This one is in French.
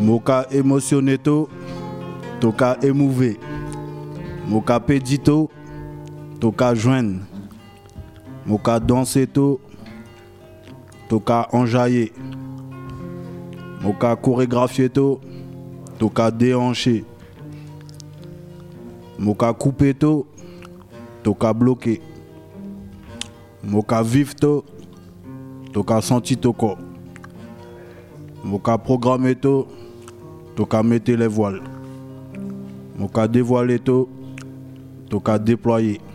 Moka émotionné to, toka émouvé. Moka pédito, toka joindre. Moka danser to, toka enjailler. Moka chorégraphier to, toka déhancher. Moka couper to, toka bloquer. Moka vivre to, toka sentir to corps. Moka programmer to, toka mettre les voiles. Moka dévoiler to, toka déployer.